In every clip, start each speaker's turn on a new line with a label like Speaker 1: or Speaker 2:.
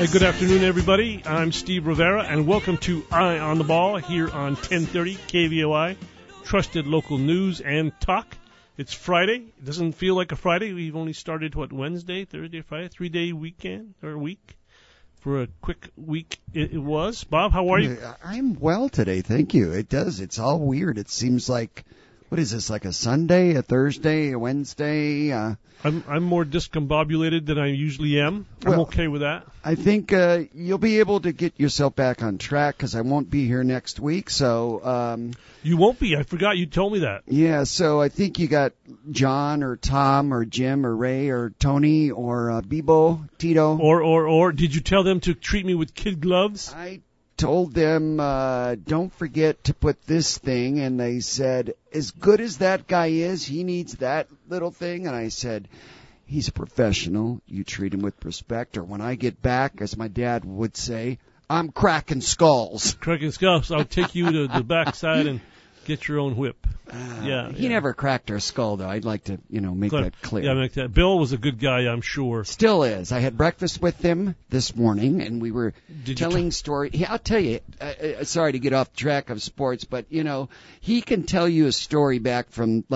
Speaker 1: Hey, good afternoon, everybody. I'm Steve Rivera, and welcome to Eye on the Ball here on 1030 KVOI, trusted local news and talk. It's Friday. It doesn't feel like a Friday. We've only started, Wednesday, Thursday, Friday, 3-day weekend or week. For a quick week it was. Bob, how are you?
Speaker 2: I'm well today, thank you. It does. It's all weird. It seems like, what is this, like a Sunday, a Thursday, a Wednesday?
Speaker 1: I'm more discombobulated than I usually am. I'm okay with that.
Speaker 2: I think you'll be able to get yourself back on track because I won't be here next week. So
Speaker 1: you won't be. I forgot you told me that.
Speaker 2: Yeah, so I think you got John or Tom or Jim or Ray or Tony or Bebo, Tito.
Speaker 1: Or did you tell them to treat me with kid gloves?
Speaker 2: I told them, don't forget to put this thing, and they said, as good as that guy is, he needs that little thing, and I said, he's a professional, you treat him with respect, or when I get back, as my dad would say, I'm cracking skulls.
Speaker 1: Cracking skulls. I'll take you to the backside and get your own whip.
Speaker 2: He never cracked our skull, though. I'd like to, make that clear.
Speaker 1: Yeah, make that. Bill was a good guy, I'm sure.
Speaker 2: Still is. I had breakfast with him this morning, and we were telling stories. Yeah, I'll tell you, sorry to get off track of sports, but, he can tell you a story back from,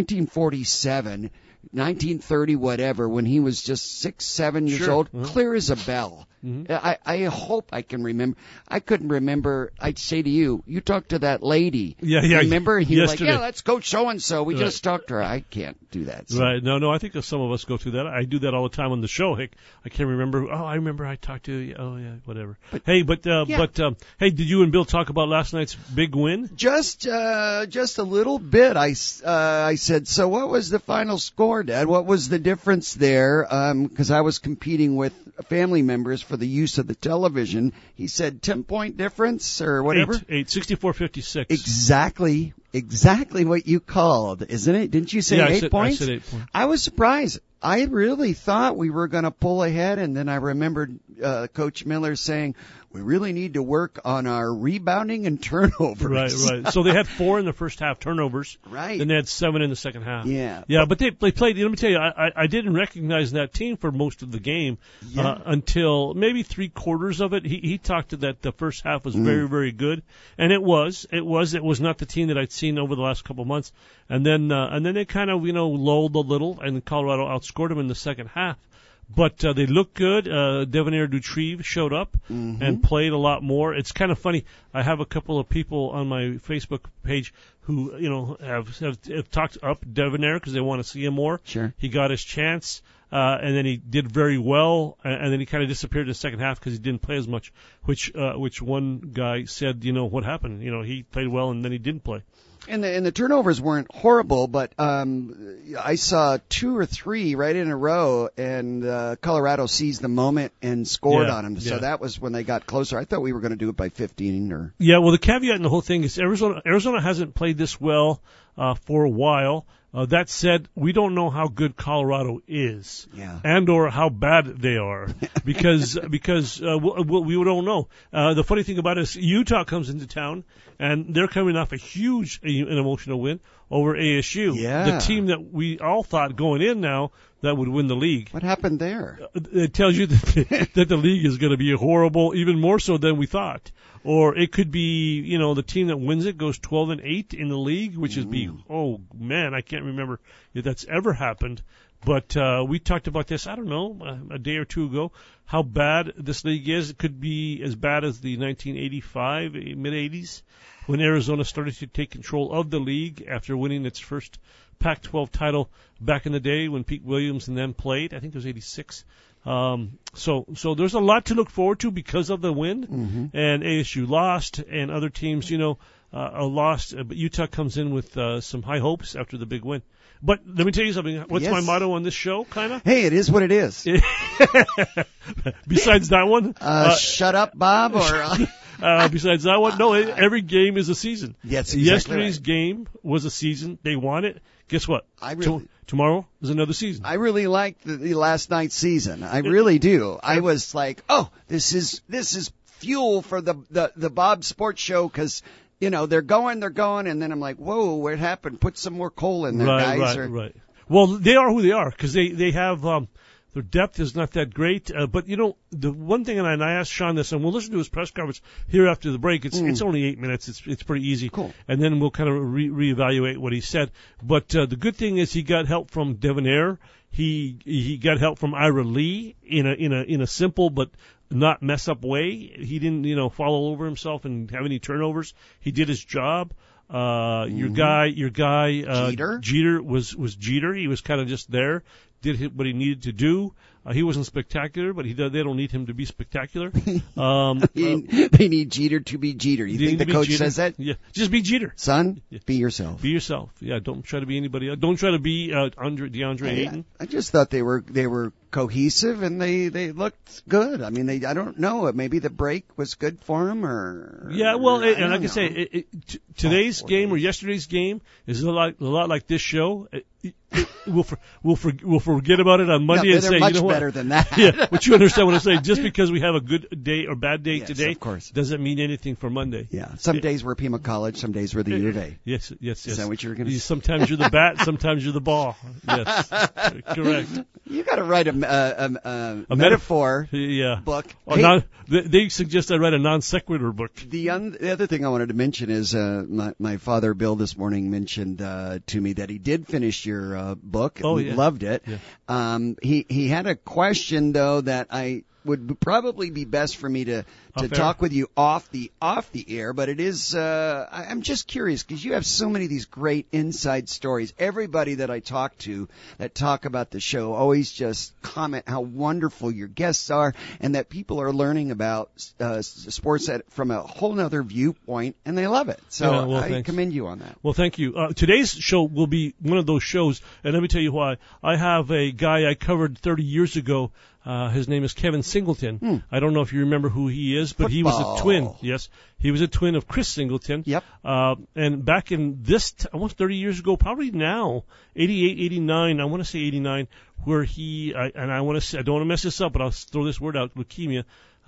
Speaker 2: 1947, 1930, whatever, when he was just 6, 7 years old, clear as a bell. Mm-hmm. I hope I can remember. I couldn't remember. I'd say to you, you talked to that lady.
Speaker 1: Yeah.
Speaker 2: Remember? He was like,
Speaker 1: yesterday.
Speaker 2: let's go so-and-so. We just talked to her. I can't do that. So.
Speaker 1: Right. No, I think some of us go through that. I do that all the time on the show. Hey, I can't remember. Oh, I remember I talked to you. Oh, yeah, whatever. Hey, hey, did you and Bill talk about last night's big win?
Speaker 2: Just a little bit. I said, so what was the final score, Dad? What was the difference there? Because I was competing with family members for the use of the television. He said 10-point difference or whatever.
Speaker 1: 64-56.
Speaker 2: Exactly what you called, isn't it? Didn't you say 8 points?
Speaker 1: I said 8 points.
Speaker 2: I was surprised. I really thought we were going to pull ahead, and then I remembered Coach Miller saying, we really need to work on our rebounding and turnovers.
Speaker 1: Right. So they had 4 in the first half turnovers.
Speaker 2: Right.
Speaker 1: Then they had 7 in the second half.
Speaker 2: Yeah.
Speaker 1: Yeah, but they played, let me tell you, I didn't recognize that team for most of the game until maybe 3/4 of it. He talked to that the first half was very, very good. And it was not the team that I'd seen over the last couple of months. And then they kind of, lulled a little, and Colorado outscored them in the second half. But they looked good. Devonaire Dutrieve showed up and played a lot more. It's kind of funny. I have a couple of people on my Facebook page who, have talked up Devonaire because they want to see him more.
Speaker 2: Sure. He
Speaker 1: got his chance, and then he did very well, and then he kind of disappeared in the second half because he didn't play as much, which one guy said, what happened? He played well and then he didn't play.
Speaker 2: And the turnovers weren't horrible, but I saw 2 or 3 right in a row, and Colorado seized the moment and scored on them. So that was when they got closer. I thought we were going to do it by 15 or.
Speaker 1: Yeah, well, the caveat in the whole thing is Arizona hasn't played this well for a while. That said, we don't know how good Colorado is, and or how bad they are, because we don't know. The funny thing about it is Utah comes into town, and they're coming off a huge and emotional win over ASU, the team that we all thought going in now that would win the league.
Speaker 2: What happened there?
Speaker 1: It tells you that the league is going to be horrible, even more so than we thought. Or it could be, the team that wins it goes 12-8 in the league, which is oh man, I can't remember if that's ever happened. But we talked about this, I don't know, a day or two ago, how bad this league is. It could be as bad as the 1985, mid-'80s, when Arizona started to take control of the league after winning its first Pac-12 title back in the day when Pete Williams and them played. I think it was 86. So there's a lot to look forward to because of the win, and ASU lost, and other teams, lost. But Utah comes in with some high hopes after the big win. But let me tell you something. What's my motto on this show, kind of?
Speaker 2: Hey, it is what it is.
Speaker 1: Besides that one?
Speaker 2: Shut up, Bob, or...
Speaker 1: besides that one? No, every game is a season.
Speaker 2: Yes, exactly.
Speaker 1: Yesterday's game was a season. They won it. Guess what? Tomorrow is another season.
Speaker 2: I really like the last night's season. I really do. I was like, oh, this is fuel for the Bob Sports Show because they're going, and then I'm like, whoa, what happened? Put some more coal in there, guys.
Speaker 1: Right. Well, they are who they are because they have Their depth is not that great. But, the one thing, and I asked Sean this, and we'll listen to his press conference here after the break. It's only 8 minutes. It's pretty easy.
Speaker 2: Cool.
Speaker 1: And then we'll kind of reevaluate what he said. But the good thing is he got help from Devon Ayer. He got help from Ira Lee in a simple but not mess up way. He didn't, fall all over himself and have any turnovers. He did his job. Your guy, Jeter was Jeter. He was kind of just there, did what he needed to do. He wasn't spectacular, but they don't need him to be spectacular.
Speaker 2: They need Jeter to be Jeter. You think the coach says that?
Speaker 1: Yeah, just be Jeter.
Speaker 2: Son, be yourself.
Speaker 1: Be yourself. Yeah, don't try to be anybody else. Don't try to be DeAndre Ayton.
Speaker 2: I just thought they were cohesive and they looked good. I mean, I don't know. Maybe the break was good for them, or
Speaker 1: yeah. Well, and like I say, today's game or yesterday's game is a lot like this show. We'll forget about it on Monday and say,
Speaker 2: much better than that.
Speaker 1: Yeah, but you understand what I'm saying. Just because we have a good day or bad day today,
Speaker 2: of course,
Speaker 1: doesn't mean anything for Monday.
Speaker 2: Yeah, some days we're Pima College, some days we're the U of A.
Speaker 1: Yes.
Speaker 2: Is that what you were going to say?
Speaker 1: Sometimes you're the bat, sometimes you're the ball. Yes, correct.
Speaker 2: You got to write a metaphor book.
Speaker 1: They suggest I write a non sequitur book.
Speaker 2: The other thing I wanted to mention is my father Bill this morning mentioned to me that he did finish your book.
Speaker 1: Oh, yeah.
Speaker 2: Loved it.
Speaker 1: Yeah.
Speaker 2: He had a question though that I would probably be best for me to talk with you off the air, but it is I'm just curious because you have so many of these great inside stories. Everybody that I talk to that talk about the show always just comment how wonderful your guests are and that people are learning about sports from a whole nother viewpoint and they love it. So I commend you on that.
Speaker 1: Well, thank you. Today's show will be one of those shows, and let me tell you why. I have a guy I covered 30 years ago. His name is Kevin Singleton. I don't know if you remember who he is, but he was a twin. Yes, he was a twin of Chris Singleton.
Speaker 2: Yep.
Speaker 1: And back in almost 30 years ago, probably now, 88, 89, I want to say 89, where I don't want to mess this up, but I'll throw this word out, leukemia,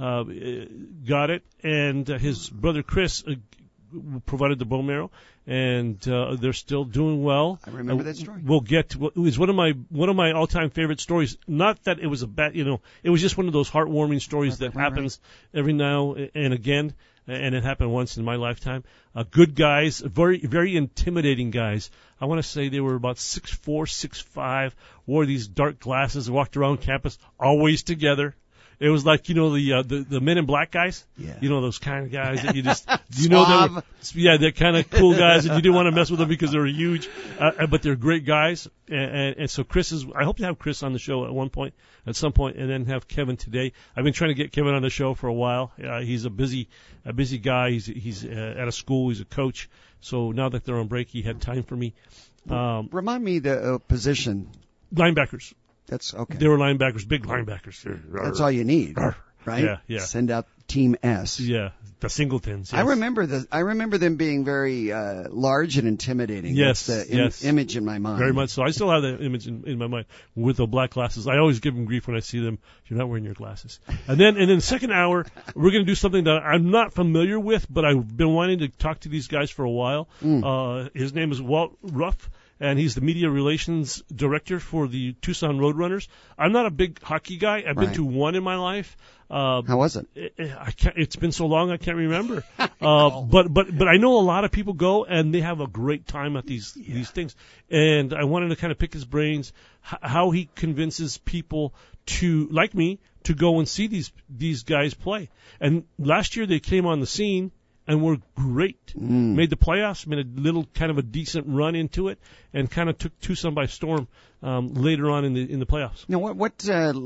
Speaker 1: got it, and his brother Chris provided the bone marrow, and they're still doing well.
Speaker 2: I remember that story.
Speaker 1: It was one of my all-time favorite stories. Not that it was a bad, it was just one of those heartwarming stories that happens every now and again, and it happened once in my lifetime. Good guys, very, very intimidating guys. I want to say they were about 6'4", 6'5", wore these dark glasses, walked around campus always together. It was like, the Men in Black guys.
Speaker 2: Yeah.
Speaker 1: Those kind of guys that you just, they're kind of cool guys, and you didn't want to mess with them because they were huge, but they're great guys. And so I hope to have Chris on the show at some point, and then have Kevin today. I've been trying to get Kevin on the show for a while. He's a busy guy. He's at a school. He's a coach. So now that they're on break, he had time for me.
Speaker 2: Remind me the position.
Speaker 1: Linebackers.
Speaker 2: That's okay.
Speaker 1: They were linebackers, big linebackers.
Speaker 2: That's all you need, right?
Speaker 1: Yeah.
Speaker 2: Send out Team S.
Speaker 1: Yeah, the Singletons. Yes.
Speaker 2: I remember them being very large and intimidating.
Speaker 1: Yes,
Speaker 2: That's the image in my mind.
Speaker 1: Very much so. I still have that image in my mind with the black glasses. I always give them grief when I see them. You're not wearing your glasses. And then the second hour, we're going to do something that I'm not familiar with, but I've been wanting to talk to these guys for a while. His name is Walt Ruff, and he's the media relations director for the Tucson Roadrunners. I'm not a big hockey guy. I've been to one in my life.
Speaker 2: How was it?
Speaker 1: It's been so long I can't remember. But I know a lot of people go and they have a great time at these things. And I wanted to kind of pick his brains how he convinces people to, like me, to go and see these guys play. And last year they came on the scene and were great. Made the playoffs, made a little kind of a decent run into it, and kind of took Tucson by storm later on in the playoffs.
Speaker 2: Now, what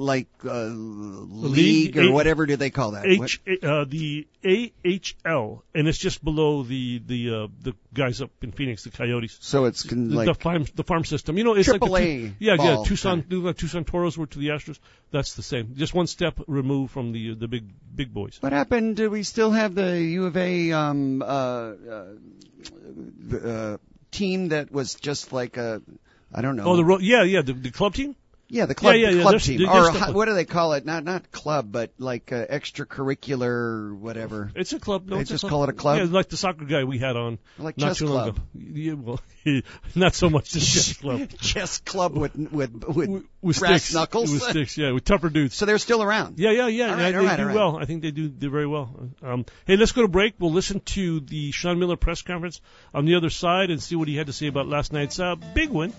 Speaker 2: league or whatever do they call that?
Speaker 1: The AHL, and it's just below the guys up in Phoenix, the Coyotes.
Speaker 2: So it's like
Speaker 1: the farm system. It's
Speaker 2: AAA
Speaker 1: like Tucson. Like Tucson Toros were to the Astros. That's the same. Just one step removed from the big boys.
Speaker 2: What happened? Do we still have the U of A team that was just like I don't know.
Speaker 1: Oh, the club team?
Speaker 2: Yeah, the club,
Speaker 1: the
Speaker 2: club
Speaker 1: there's-
Speaker 2: team.
Speaker 1: there's
Speaker 2: Or
Speaker 1: the-
Speaker 2: what do they call it? Not club, but like extracurricular, whatever.
Speaker 1: It's a club. No,
Speaker 2: They
Speaker 1: it's
Speaker 2: just
Speaker 1: a club.
Speaker 2: call it a club?
Speaker 1: Yeah, like the soccer guy we had on
Speaker 2: Like
Speaker 1: not
Speaker 2: chess
Speaker 1: too long
Speaker 2: club.
Speaker 1: ago. Yeah, well, not so much the chess club.
Speaker 2: Chess club with
Speaker 1: With
Speaker 2: brass
Speaker 1: sticks.
Speaker 2: knuckles.
Speaker 1: With sticks, yeah, with tougher dudes.
Speaker 2: So they're still around.
Speaker 1: Yeah.
Speaker 2: All right,
Speaker 1: They
Speaker 2: all right,
Speaker 1: do
Speaker 2: all right.
Speaker 1: well. I think they do very well. Hey, let's go to break. We'll listen to the Sean Miller press conference on the other side and see what he had to say about last night's big win.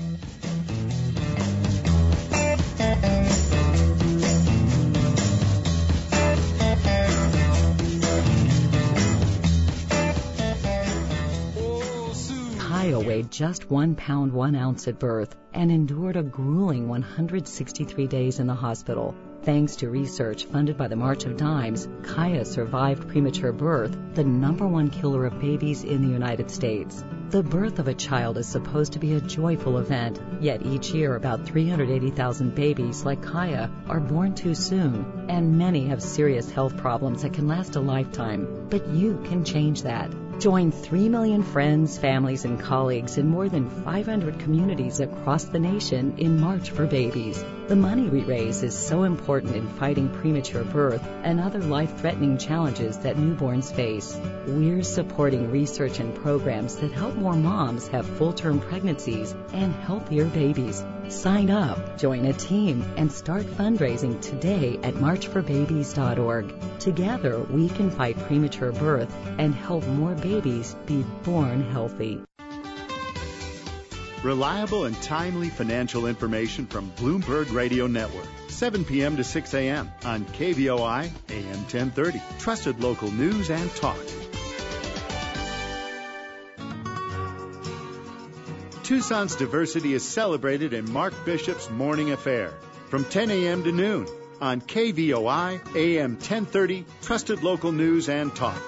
Speaker 3: Kaya weighed just 1 pound 1 ounce at birth and endured a grueling 163 days in the hospital. Thanks to research funded by the March of Dimes, Kaya survived premature birth, the #1 killer of babies in the United States. The birth of a child is supposed to be a joyful event, yet each year about 380,000 babies like Kaya are born too soon, and many have serious health problems that can last a lifetime. But you can change that. Join 3 million friends, families, and colleagues in more than 500 communities across the nation in March for Babies. The money we raise is so important in fighting premature birth and other life-threatening challenges that newborns face. We're supporting research and programs that help more moms have full-term pregnancies and healthier babies. Sign up, join a team, and start fundraising today at marchforbabies.org. Together, we can fight premature birth and help more babies be born healthy.
Speaker 4: Reliable and timely financial information from Bloomberg Radio Network. 7 p.m. to 6 a.m. on KVOI AM 1030. Trusted local news and talk. Tucson's diversity is celebrated in Mark Bishop's Morning Affair from 10 a.m. to noon on KVOI AM 1030. Trusted local news and talk.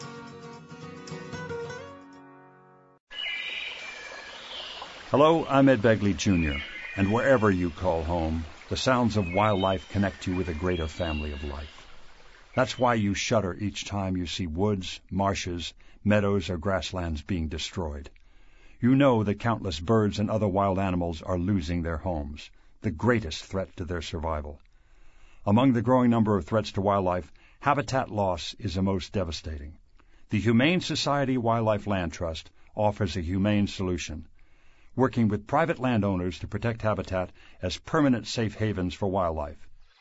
Speaker 5: Hello, I'm Ed Begley Jr., and wherever you call home, the sounds of wildlife connect you with a greater family of life. That's why you shudder each time you see woods, marshes, meadows, or grasslands being destroyed. You know that countless birds and other wild animals are losing their homes, the greatest threat to their survival. Among the growing number of threats to wildlife, habitat loss is the most devastating. The Humane Society Wildlife Land Trust offers a humane solution, working with private landowners to protect habitat as permanent safe havens for wildlife.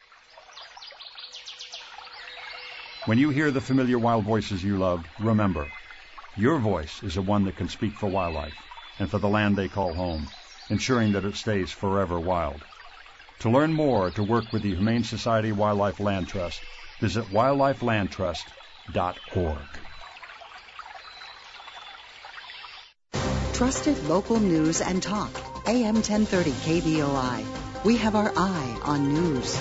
Speaker 5: When you hear the familiar wild voices you love, remember, your voice is the one that can speak for wildlife and for the land they call home, ensuring that it stays forever wild. To learn more or to work with the Humane Society Wildlife Land Trust, visit wildlifelandtrust.org.
Speaker 6: Trusted local news and talk. AM 1030 KVOI. We have our eye on news.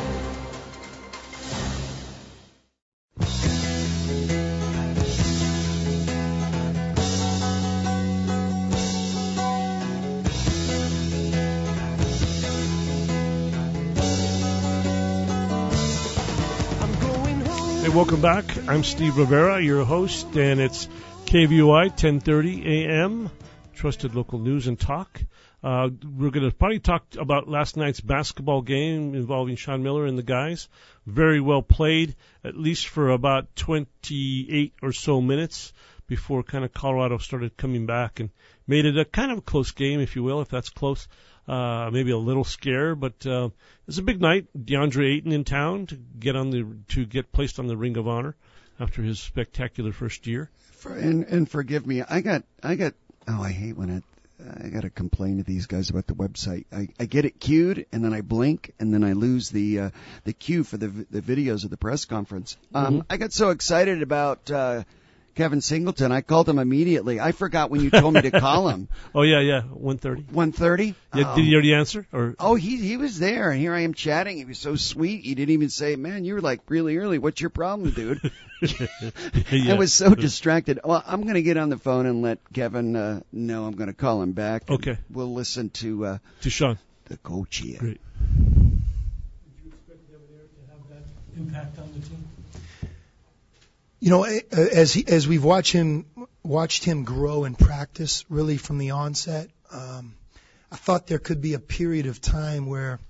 Speaker 1: Hey, welcome back. I'm Steve Rivera, your host, and it's KVOI 1030 AM, Trusted Local News and Talk. We're going to probably talk about last night's basketball game involving Sean Miller and the guys. Very well played, at least for about 28 or so minutes before kind of Colorado started coming back and made it a kind of a close game, if you will, if that's close. Maybe a little scare, but it's a big night. DeAndre Ayton in town to get placed on the Ring of Honor after his spectacular first year.
Speaker 2: And forgive me, I hate when I got to complain to these guys about the website. I get it queued, and then I blink, and then I lose the queue for the videos of the press conference. I got so excited about Kevin Singleton, I called him immediately. I forgot when you told me to call him.
Speaker 1: Oh, yeah, 1:30.
Speaker 2: 1:30?
Speaker 1: Yeah, did he already answer? Or?
Speaker 2: Oh, he was there, and here I am chatting. He was so sweet. He didn't even say, man, you were like really early. What's your problem, dude?
Speaker 1: Yeah.
Speaker 2: I was so distracted. Well, I'm going to get on the phone and let Kevin know I'm going to call him back.
Speaker 1: Okay.
Speaker 2: We'll listen to
Speaker 1: Sean.
Speaker 2: The coach here.
Speaker 1: Great. Did you expect Devin Ayers to have that impact on the team?
Speaker 7: You know, as we've watched him grow in practice, really from the onset, I thought there could be a period of time where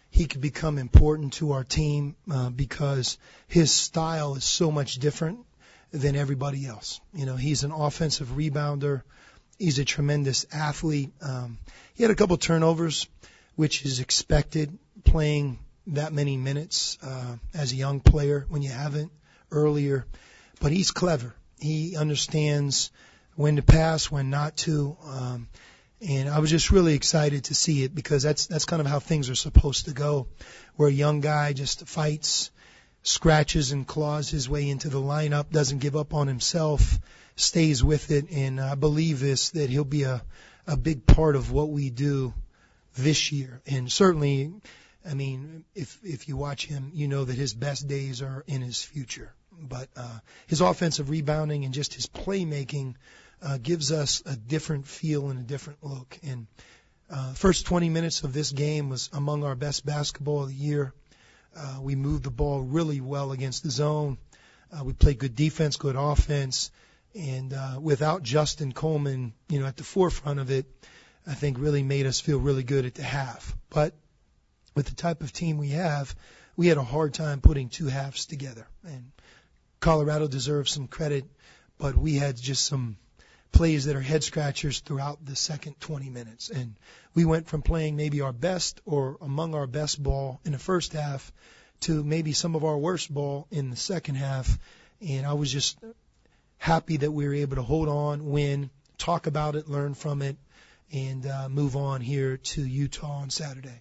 Speaker 7: he could become important to our team because his style is so much different than everybody else. He's an offensive rebounder. He's a tremendous athlete. He had a couple turnovers, which is expected playing that many minutes as a young player when you haven't earlier. But he's clever. He understands when to pass, when not to. And I was just really excited to see it because that's kind of how things are supposed to go, where a young guy just fights, scratches and claws his way into the lineup, doesn't give up on himself, stays with it. And I believe that he'll be a big part of what we do this year. And certainly, I mean, if you watch him, you know that his best days are in his future. But his offensive rebounding and just his playmaking gives us a different feel and a different look. And first 20 minutes of this game was among our best basketball of the year. We moved the ball really well against the zone. We played good defense, good offense. And without Justin Coleman, at the forefront of it, I think really made us feel really good at the half. But with the type of team we have, we had a hard time putting two halves together. And Colorado deserves some credit, but we had just some plays that are head scratchers throughout the second 20 minutes. And we went from playing maybe our best or among our best ball in the first half to maybe some of our worst ball in the second half. And I was just happy that we were able to hold on, win, talk about it, learn from it, and move on here to Utah on Saturday.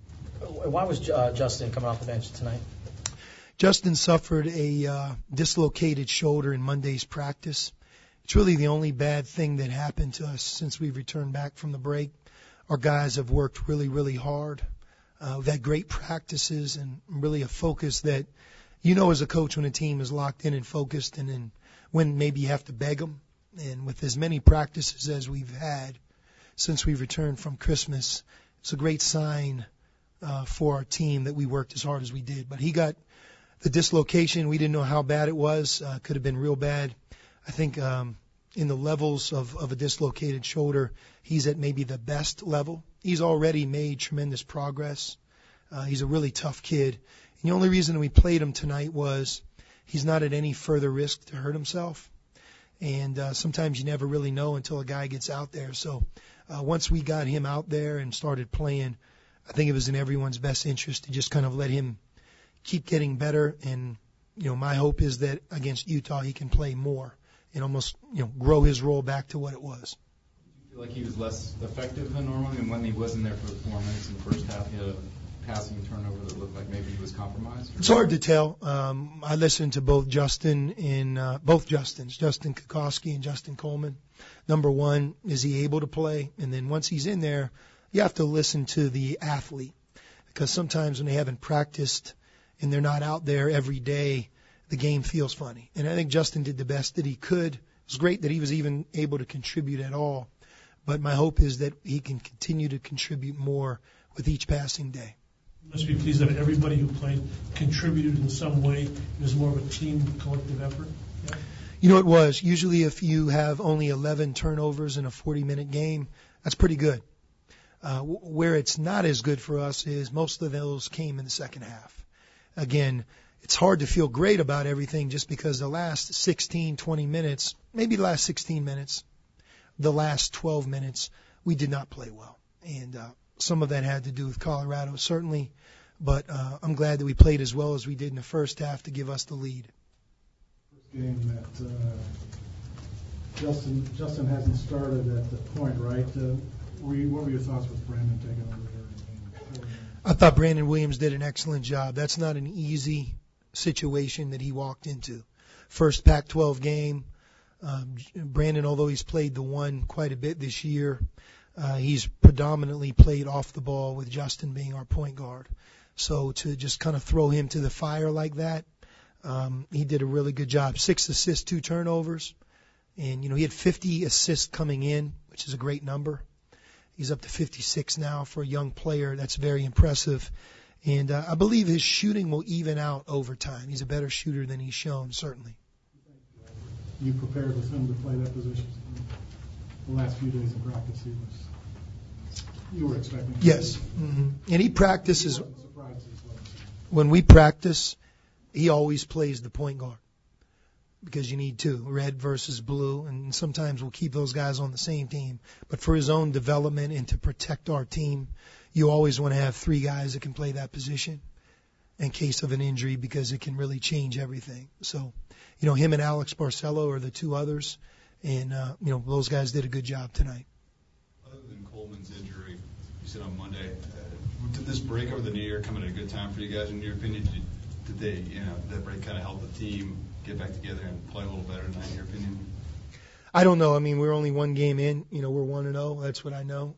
Speaker 8: Why was Justin coming off the bench tonight?
Speaker 7: Justin suffered a dislocated shoulder in Monday's practice. It's really the only bad thing that happened to us since we've returned back from the break. Our guys have worked really, really hard. We've had great practices and really a focus that, as a coach when a team is locked in and focused, and then when maybe you have to beg them. And with as many practices as we've had since we've returned from Christmas, it's a great sign for our team that we worked as hard as we did. But he got the dislocation. We didn't know how bad it was. Could have been real bad. I think in the levels of a dislocated shoulder, he's at maybe the best level. He's already made tremendous progress. He's a really tough kid. And the only reason we played him tonight was he's not at any further risk to hurt himself. And sometimes you never really know until a guy gets out there. So once we got him out there and started playing, I think it was in everyone's best interest to just kind of let him keep getting better. And, my hope is that against Utah he can play more and almost, grow his role back to what it was.
Speaker 9: Did you feel like he was less effective than normal? And when he wasn't there for 4 minutes in the first half, he had a passing turnover that looked like maybe he was compromised?
Speaker 7: It's hard to tell. I listened to both Justin and both Justins, Justin Kokoski and Justin Coleman. Number one, is he able to play? And then once he's in there, you have to listen to the athlete, because sometimes when they haven't practiced and they're not out there every day, the game feels funny. And I think Justin did the best that he could. It was great that he was even able to contribute at all. But my hope is that he can continue to contribute more with each passing day.
Speaker 1: You must be pleased that everybody who played contributed in some way. It was more of a team, collective effort. Yeah.
Speaker 7: It was. Usually if you have only 11 turnovers in a 40-minute game, that's pretty good. Where it's not as good for us is most of those came in the second half. Again, it's hard to feel great about everything just because the last 16, 20 minutes, maybe the last 16 minutes, the last 12 minutes, we did not play well. And some of that had to do with Colorado, certainly. But I'm glad that we played as well as we did in the first half to give us the lead.
Speaker 10: First game that Justin hasn't started at the point, right? What were your thoughts with Brandon taking over there?
Speaker 7: I thought Brandon Williams did an excellent job. That's not an easy situation that he walked into. First Pac-12 game. Brandon, although he's played the one quite a bit this year, he's predominantly played off the ball with Justin being our point guard. So to just kind of throw him to the fire like that, he did a really good job. 6 assists, 2 turnovers. And, he had 50 assists coming in, which is a great number. He's up to 56 now for a young player. That's very impressive. And I believe his shooting will even out over time. He's a better shooter than he's shown, certainly.
Speaker 10: You prepared with him to play that position the last few days of practice. You were expecting.
Speaker 7: Yes. Mm-hmm. And he practices.
Speaker 10: Surprised
Speaker 7: when we practice, he always plays the point guard because you need two, red versus blue, and sometimes we'll keep those guys on the same team. But for his own development and to protect our team, you always want to have three guys that can play that position in case of an injury because it can really change everything. So, him and Alex Barcelo are the two others, and, those guys did a good job tonight.
Speaker 11: Other than Coleman's injury, you said on Monday, did this break over the New Year come at a good time for you guys, in your opinion? Did they, that break kind of help the team get back together and play a little better tonight, in your opinion?
Speaker 7: I don't know. I mean, we're only one game in. We're 1-0. That's what I know.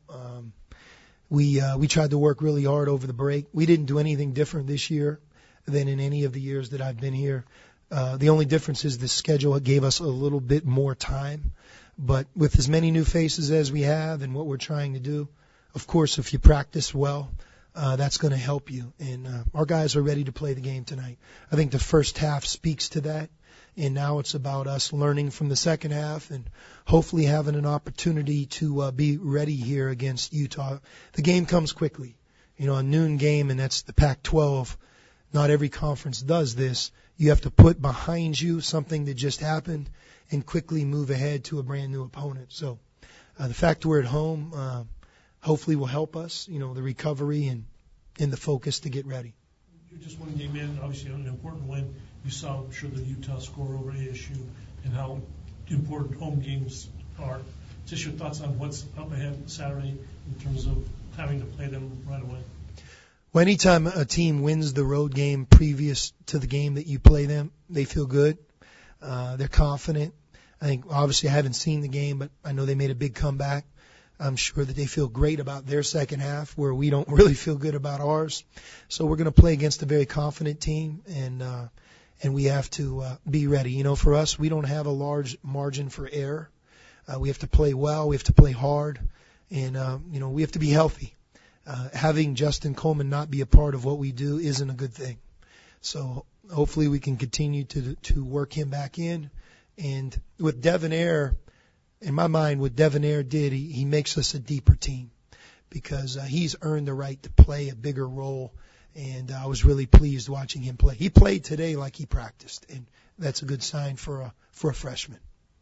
Speaker 7: We tried to work really hard over the break. We didn't do anything different this year than in any of the years that I've been here. The only difference is the schedule gave us a little bit more time. But with as many new faces as we have and what we're trying to do, of course, if you practice well, that's going to help you. And our guys are ready to play the game tonight. I think the first half speaks to that. And now it's about us learning from the second half and hopefully having an opportunity to be ready here against Utah. The game comes quickly. A noon game, and that's the Pac-12. Not every conference does this. You have to put behind you something that just happened and quickly move ahead to a brand new opponent. So the fact we're at home hopefully will help us, the recovery and the focus to get ready.
Speaker 1: You're just one game in, obviously an important win. You saw, I'm sure, the Utah score over ASU and how important home games are. Just your thoughts on what's up ahead Saturday in terms of having to play them right away.
Speaker 7: Well, anytime a team wins the road game previous to the game that you play them, they feel good. They're confident. I think, obviously, I haven't seen the game, but I know they made a big comeback. I'm sure that they feel great about their second half, where we don't really feel good about ours. So we're going to play against a very confident team, and we have to be ready. For us, we don't have a large margin for error. We have to play well. We have to play hard, and we have to be healthy. Having Justin Coleman not be a part of what we do isn't a good thing. So hopefully we can continue to work him back in. And with Devonaire, in my mind, what Devonaire did, he makes us a deeper team because he's earned the right to play a bigger role. And I was really pleased watching him play. He played today like he practiced, and that's a good sign for a freshman.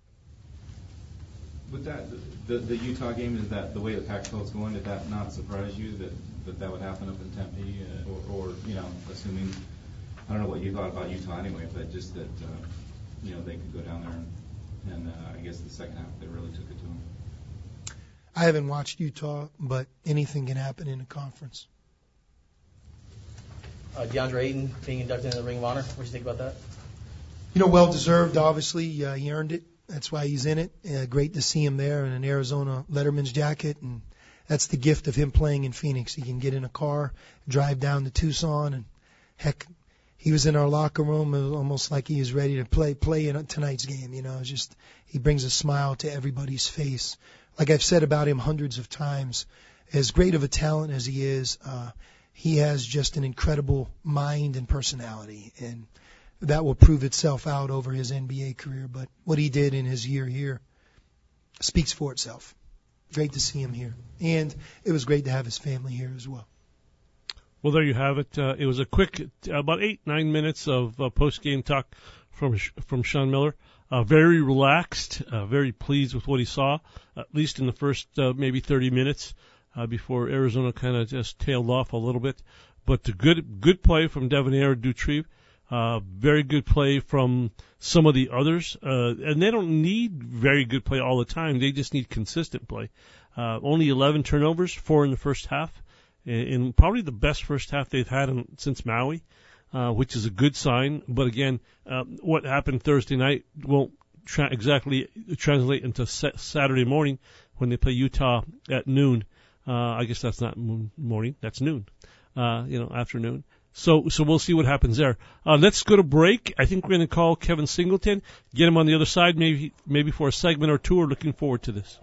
Speaker 9: With that, the Utah game, is that the way the Pac-12 is going? Did that not surprise you that would happen up in Tempe, or assuming, I don't know what you thought about Utah anyway, but just that they could go down there and I guess the second half they really took it to them.
Speaker 7: I haven't watched Utah, but anything can happen in a conference.
Speaker 8: DeAndre Ayton being inducted into the Ring of Honor. What do you think about that?
Speaker 7: Well deserved. Obviously, he earned it. That's why he's in it. Great to see him there in an Arizona Letterman's jacket, and that's the gift of him playing in Phoenix. He can get in a car, drive down to Tucson, and heck, he was in our locker room. It was almost like he was ready to play in tonight's game. It's just he brings a smile to everybody's face. Like I've said about him hundreds of times, as great of a talent as he is, he has just an incredible mind and personality, and that will prove itself out over his NBA career. But what he did in his year here speaks for itself. Great to see him here. And it was great to have his family here as well.
Speaker 1: Well, there you have it. It was a quick, about 8-9 minutes of post-game talk from Sean Miller. Very relaxed, very pleased with what he saw, at least in the first maybe 30 minutes before Arizona kind of just tailed off a little bit. But the good play from Devonaire Dutrieve. Very good play from some of the others. And they don't need very good play all the time. They just need consistent play. Only 11 turnovers, 4 in the first half. In probably the best first half they've had since Maui, which is a good sign. But again, what happened Thursday night won't exactly translate into Saturday morning when they play Utah at noon. I guess that's not morning, that's noon, afternoon. So we'll see what happens there. Let's go to break. I think we're going to call Kevin Singleton, get him on the other side, maybe for a segment or two. We're looking forward to this.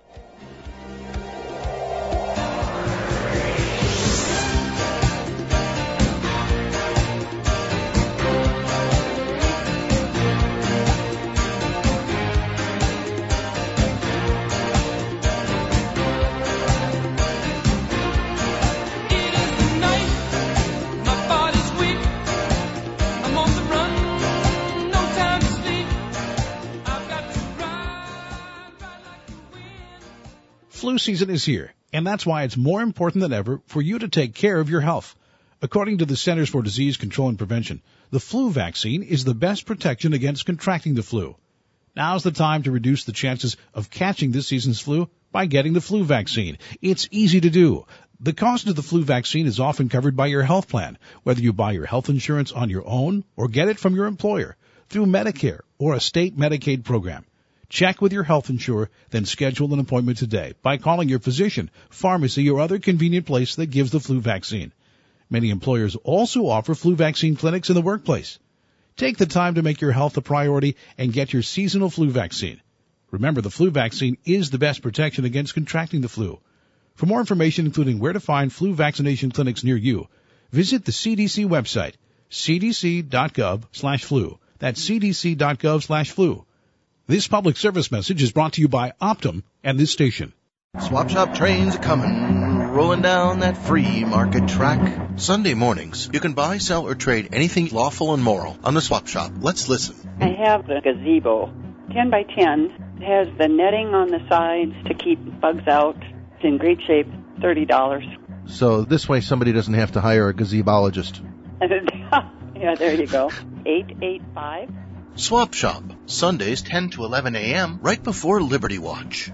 Speaker 12: Flu season is here, and that's why it's more important than ever for you to take care of your health. According to the Centers for Disease Control and Prevention, the flu vaccine is the best protection against contracting the flu. Now's the time to reduce the chances of catching this season's flu by getting the flu vaccine. It's easy to do. The cost of the flu vaccine is often covered by your health plan, whether you buy your health insurance on your own or get it from your employer through Medicare or a state Medicaid program. Check with your health insurer, then schedule an appointment today by calling your physician, pharmacy, or other convenient place that gives the flu vaccine. Many employers also offer flu vaccine clinics in the workplace. Take the time to make your health a priority and get your seasonal flu vaccine. Remember, the flu vaccine is the best protection against contracting the flu. For more information, including where to find flu vaccination clinics near you, visit the CDC website, cdc.gov/flu. That's cdc.gov/flu. This public service message is brought to you by Optum and this station.
Speaker 13: Swap Shop trains are coming, rolling down that free market track. Sunday mornings, you can buy, sell, or trade anything lawful and moral on the Swap Shop. Let's listen.
Speaker 14: I have the gazebo, 10 by 10. It has the netting on the sides to keep bugs out. It's in great shape, $30.
Speaker 13: So this way somebody doesn't have to hire a gazeboologist.
Speaker 14: Yeah, there you go. 885.
Speaker 13: Swap Shop, Sundays 10 to 11 a.m., right before Liberty Watch.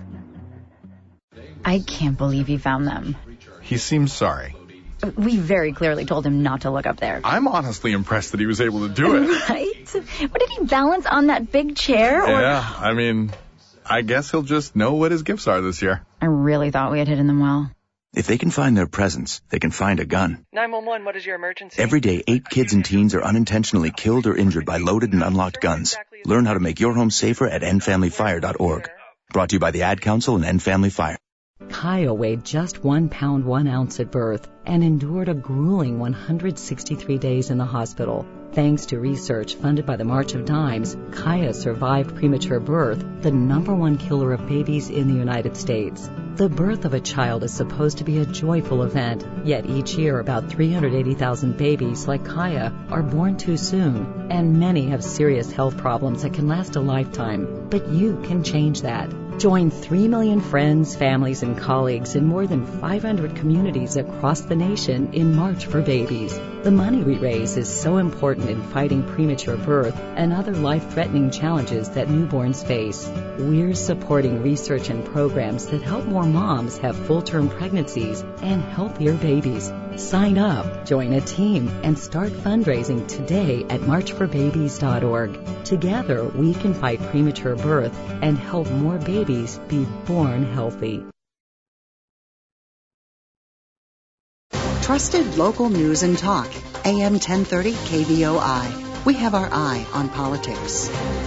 Speaker 15: I can't believe he found them.
Speaker 16: He seems sorry.
Speaker 15: We very clearly told him not to look up there.
Speaker 16: I'm honestly impressed that he was able to do it.
Speaker 15: Right? What, did he balance on that big chair?
Speaker 16: Yeah, I mean, I guess he'll just know what his gifts are this year.
Speaker 15: I really thought we had hidden them well.
Speaker 17: If they can find their presents, they can find a gun.
Speaker 18: 911, what is your emergency?
Speaker 17: Every day, 8 kids and teens are unintentionally killed or injured by loaded and unlocked guns. Learn how to make your home safer at endfamilyfire.org. Brought to you by the Ad Council and End Family Fire.
Speaker 3: Kaya weighed just 1 pound 1 ounce at birth and endured a grueling 163 days in the hospital. Thanks to research funded by the March of Dimes, Kaya survived premature birth, the #1 killer of babies in the United States. The birth of a child is supposed to be a joyful event, yet each year about 380,000 babies like Kaya are born too soon, and many have serious health problems that can last a lifetime. But you can change that. Join 3 million friends, families, and colleagues in more than 500 communities across the nation in March for Babies. The money we raise is so important in fighting premature birth and other life-threatening challenges that newborns face. We're supporting research and programs that help more moms have full-term pregnancies and healthier babies. Sign up, join a team, and start fundraising today at marchforbabies.org. Together, we can fight premature birth and help more babies be born healthy.
Speaker 6: Trusted local news and talk. AM 1030 KVOI. We have our eye on politics.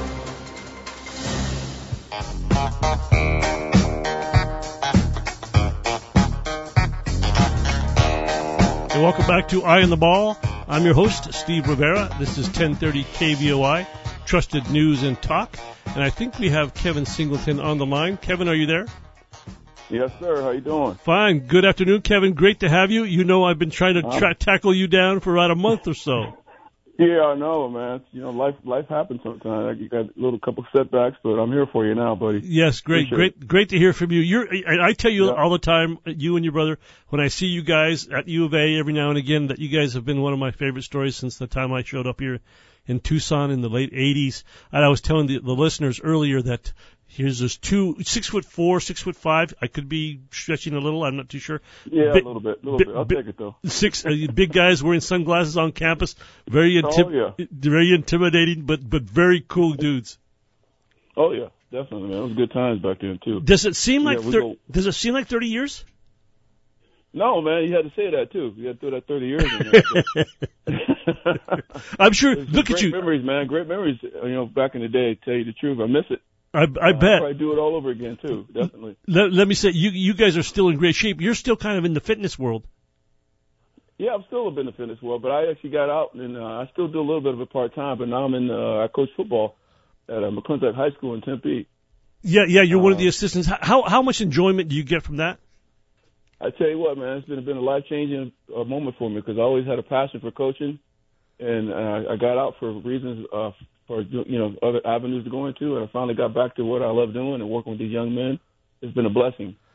Speaker 1: And welcome back to Eye on the Ball. I'm your host, Steve Rivera. This is 1030 KVOI, Trusted News and Talk. And I think we have Kevin Singleton on the line. Kevin, are you there?
Speaker 19: Yes, sir. How you doing?
Speaker 1: Fine. Good afternoon, Kevin. Great to have you. You know I've been trying to tackle you down for about a month or so.
Speaker 19: Yeah, I know, man. You know, life happens sometimes. You got a little couple setbacks, but I'm here for you now, buddy.
Speaker 1: Yes, great to hear from you. I tell you all the time, you and your brother, when I see you guys at U of A every now and again, that you guys have been one of my favorite stories since the time I showed up here in Tucson in the late 80s. And I was telling the listeners earlier that here's this 6'4", 6'5". I could be stretching a little. I'm not too sure.
Speaker 19: Yeah, a little bit. I'll take it though.
Speaker 1: Big guys wearing sunglasses on campus. Very intimidating, but very cool dudes.
Speaker 19: Oh yeah, definitely, man. It was good times back then too.
Speaker 1: Does it seem like 30 years?
Speaker 19: No, man. You had to say that too. You had to throw that 30 years in there.
Speaker 1: I'm sure. Look at you.
Speaker 19: Great memories, man. Great memories. You know, back in the day. To tell you the truth, I miss it.
Speaker 1: I bet.
Speaker 19: I'll probably do it all over again too. Definitely.
Speaker 1: Let me say, you guys are still in great shape. You're still kind of in the fitness world.
Speaker 19: Yeah, I'm still in the fitness world, but I actually got out and I still do a little bit of it part time. But now I'm in. I coach football at McClintock High School in Tempe.
Speaker 1: Yeah. You're one of the assistants. How much enjoyment do you get from that?
Speaker 19: I tell you what, man, it's been a life-changing moment for me because I always had a passion for coaching, and I got out for reasons for other avenues to go into, and I finally got back to what I love doing and working with these young men. It's been a blessing.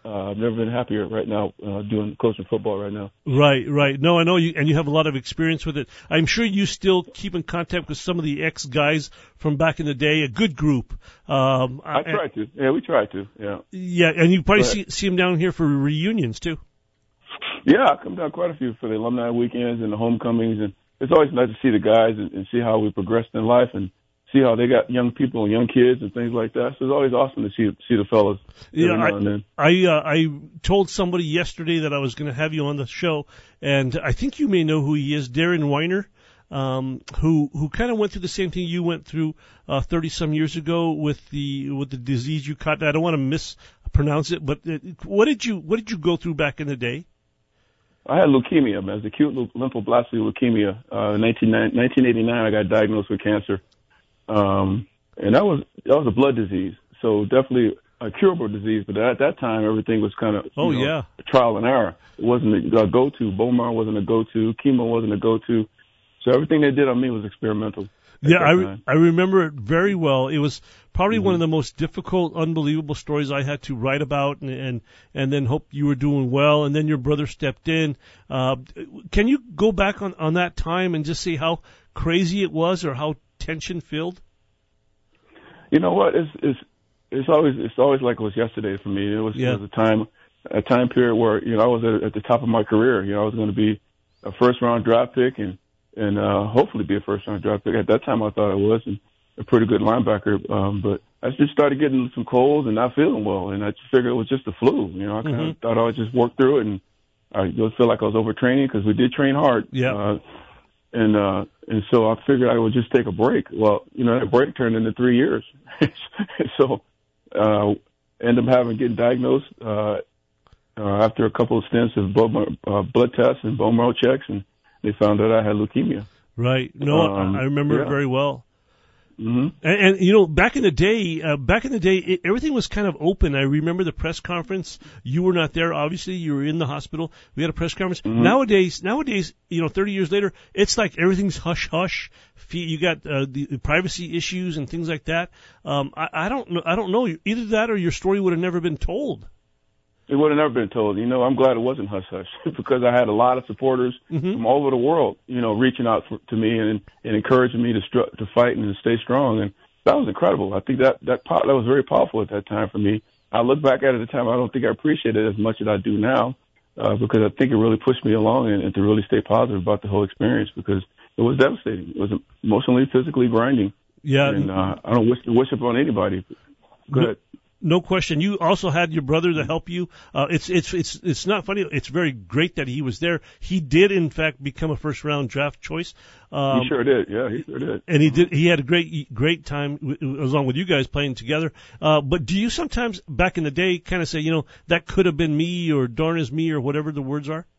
Speaker 19: I've never been happier right now doing coaching football right now.
Speaker 1: Right. No, I know you, and you have a lot of experience with it. I'm sure you still keep in contact with some of the ex-guys from back in the day, a good group.
Speaker 19: I try to. Yeah, we try to. Yeah.
Speaker 1: Yeah, and you probably see them down here for reunions, too.
Speaker 19: Yeah, I come down quite a few for the alumni weekends and the homecomings, and it's always nice to see the guys and see how we progressed in life and see how they got young people and young kids and things like that. So it's always awesome to see the fellas every now and then.
Speaker 1: I told somebody yesterday that I was going to have you on the show, and I think you may know who he is, Darren Weiner, who kind of went through the same thing you went through 30-some years ago with the disease you caught. I don't want to mispronounce it, but what did you go through back in the day?
Speaker 19: I had leukemia, man. It was acute lymphoblastic leukemia. In 1989, I got diagnosed with cancer. And that was a blood disease, so definitely a curable disease. But at that time, everything was kind of trial and error. It wasn't a go-to. Bone marrow wasn't a go-to. Chemo wasn't a go-to. So everything they did on me was experimental.
Speaker 1: Yeah, I remember it very well. It was probably one of the most difficult, unbelievable stories I had to write about, and then hope you were doing well. And then your brother stepped in. Can you go back on that time and just see how crazy it was, or how tension filled?
Speaker 19: You know what? It's always like it was yesterday for me. It was a time period where I was at the top of my career. I was going to be a first round draft pick and hopefully be a first round draft pick. At that time, I thought I was, and a pretty good linebacker. But I just started getting some colds and not feeling well, and I just figured it was just the flu. I kind of thought I would just work through it, and I just feel like I was overtraining because we did train hard.
Speaker 1: Yeah.
Speaker 19: And so I figured I would just take a break. Well, that break turned into 3 years. So, ended up getting diagnosed, after a couple of stints of blood tests and bone marrow checks, and they found that I had leukemia.
Speaker 1: Right. No, I remember it very well.
Speaker 19: Mm-hmm.
Speaker 1: And back in the day, everything was kind of open. I remember the press conference. You were not there, obviously. You were in the hospital. We had a press conference.
Speaker 19: Mm-hmm.
Speaker 1: Nowadays, 30 years later, it's like everything's hush hush. You got the privacy issues and things like that. I don't know. Either that or your story would have never been told.
Speaker 19: It would have never been told. I'm glad it wasn't hush-hush because I had a lot of supporters from all over the world, reaching out to me and encouraging me to fight and to stay strong. And that was incredible. I think that was very powerful at that time for me. I look back at it at the time, I don't think I appreciate it as much as I do now because I think it really pushed me along and to really stay positive about the whole experience because it was devastating. It was emotionally, physically grinding.
Speaker 1: Yeah.
Speaker 19: And I don't wish it on anybody. Go ahead.
Speaker 1: No question. You also had your brother to help you. It's not funny. It's very great that he was there. He did, in fact, become a first round draft choice.
Speaker 19: He sure did. Yeah, he sure did.
Speaker 1: And he had a great time along with you guys playing together. But do you sometimes back in the day kind of say, that could have been me or darn is me or whatever the words are?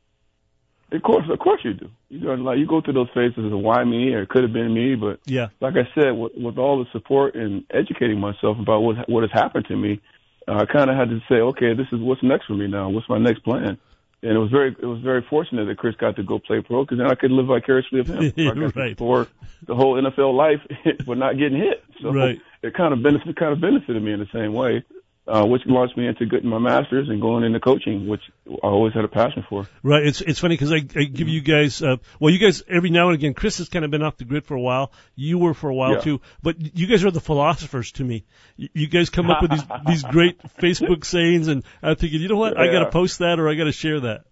Speaker 19: Of course you do. You go through those phases of why me or it could have been me, but like I said, with all the support and educating myself about what has happened to me, I kind of had to say, okay, this is what's next for me now. What's my next plan? And it was very fortunate that Chris got to go play pro because then I could live vicariously of him.
Speaker 1: Right.
Speaker 19: For the whole NFL life, but not getting hit. So it kind of benefited me in the same way. Which launched me into getting my master's and going into coaching, which I always had a passion for.
Speaker 1: Right. It's funny because I give you guys, you guys every now and again, Chris has kind of been off the grid for a while. You were for a while too, but you guys are the philosophers to me. You guys come up with these great Facebook sayings, and I'm thinking, you know what? I got to post that or I got to share that.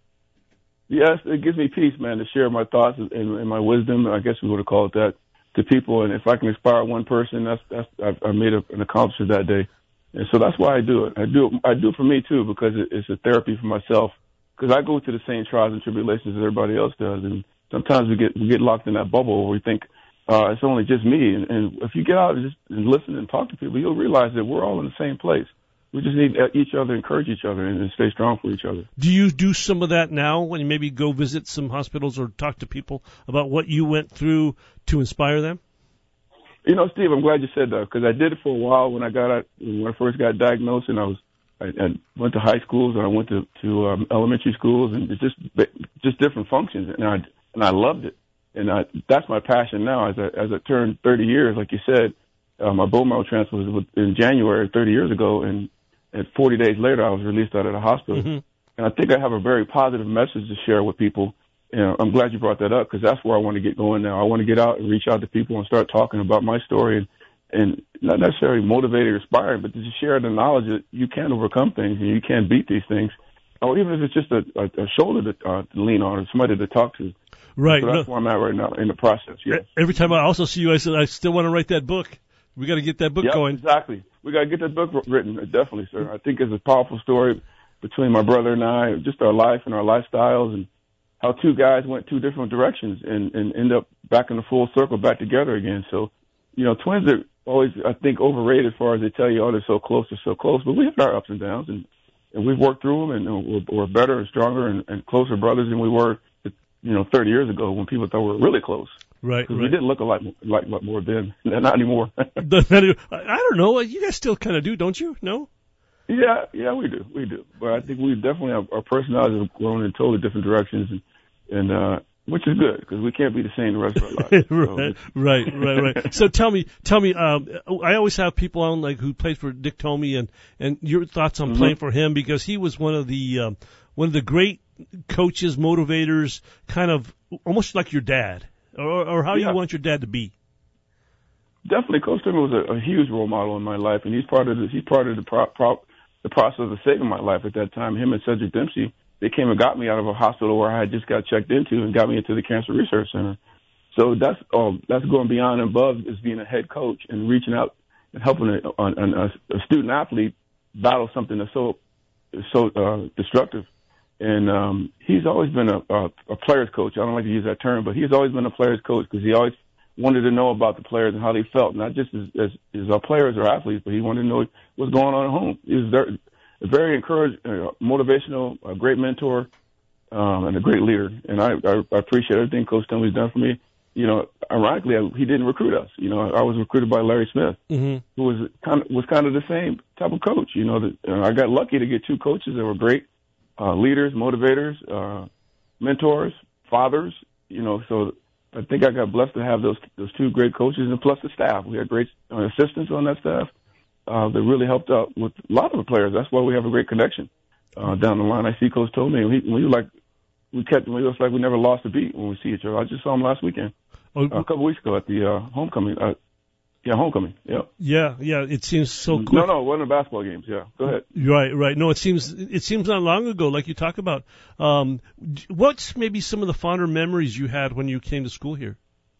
Speaker 19: Yes, it gives me peace, man, to share my thoughts and my wisdom. I guess we would have called it that to people. And if I can inspire one person, I've made an accomplishment that day. And so that's why I do it. I do it for me too because it's a therapy for myself. Because I go through the same trials and tribulations as everybody else does, and sometimes we get locked in that bubble where we think it's only just me. And if you get out and listen and talk to people, you'll realize that we're all in the same place. We just need each other, encourage each other, and stay strong for each other.
Speaker 1: Do you do some of that now when you maybe go visit some hospitals or talk to people about what you went through to inspire them?
Speaker 19: Steve, I'm glad you said that because I did it for a while when I first got diagnosed, and I went to high schools and I went to elementary schools and just different functions, and I loved it, and that's my passion now. As I turned 30 years, like you said, my bone marrow transplant was in January 30 years ago, and And 40 days later, I was released out of the hospital.
Speaker 1: Mm-hmm.
Speaker 19: And I think I have a very positive message to share with people. I'm glad you brought that up because that's where I want to get going now. I want to get out and reach out to people and start talking about my story and not necessarily motivate or inspire, but to just share the knowledge that you can overcome things and you can beat these things. Or even if it's just a shoulder to lean on or somebody to talk to.
Speaker 1: Right.
Speaker 19: So that's where I'm at right now in the process, yes.
Speaker 1: Every time I also see you, I said, I still want to write that book. We got to get that book going.
Speaker 19: Exactly. We got to get that book written, definitely, sir. I think it's a powerful story between my brother and I, just our life and our lifestyles and how two guys went two different directions and end up back in the full circle, back together again. So, twins are always, I think, overrated as far as they tell you, they're so close, but we have our ups and downs and we've worked through them and we're better and stronger and closer brothers than we were, 30 years ago when people thought we were really close.
Speaker 1: Right.
Speaker 19: We didn't look like more then. Not anymore.
Speaker 1: I don't know. You guys still kind of do, don't you? No?
Speaker 19: Yeah, we do. But I think we definitely have our personalities have grown in totally different directions, and which is good because we can't be the same the rest of our lives.
Speaker 1: Right. So tell me. I always have people on like who plays for Dick Tomey, and your thoughts on playing for him because he was one of the great coaches, motivators, kind of almost like your dad, or how you want your dad to be.
Speaker 19: Definitely, Coach Tomey was a huge role model in my life, and he's part of the process of saving my life at that time. Him and Cedric Dempsey, they came and got me out of a hospital where I had just got checked into and got me into the Cancer Research Center. So that's going beyond and above as being a head coach and reaching out and helping a student athlete battle something that's so destructive. And he's always been a player's coach. I don't like to use that term, but he's always been a player's coach because he always wanted to know about the players and how they felt, not just as our players or athletes, but he wanted to know what's going on at home. He was very encouraging, motivational, a great mentor, and a great leader. And I appreciate everything Coach Tomey's done for me. Ironically, he didn't recruit us. I was recruited by Larry Smith, who was kind of the same type of coach. I got lucky to get two coaches that were great leaders, motivators, mentors, fathers. So I think I got blessed to have those two great coaches, and plus the staff. We had great assistants on that staff that really helped out with a lot of the players. That's why we have a great connection down the line. I see Coach Tomey, we was like we never lost a beat when we see each other. I just saw him last weekend, a couple weeks ago at the homecoming. Homecoming. Yeah.
Speaker 1: Yeah. It seems so quick.
Speaker 19: No, it wasn't the basketball games. Yeah. Go ahead.
Speaker 1: Right. No, it seems not long ago, like you talk about. What's maybe some of the fonder memories you had when you came to school here?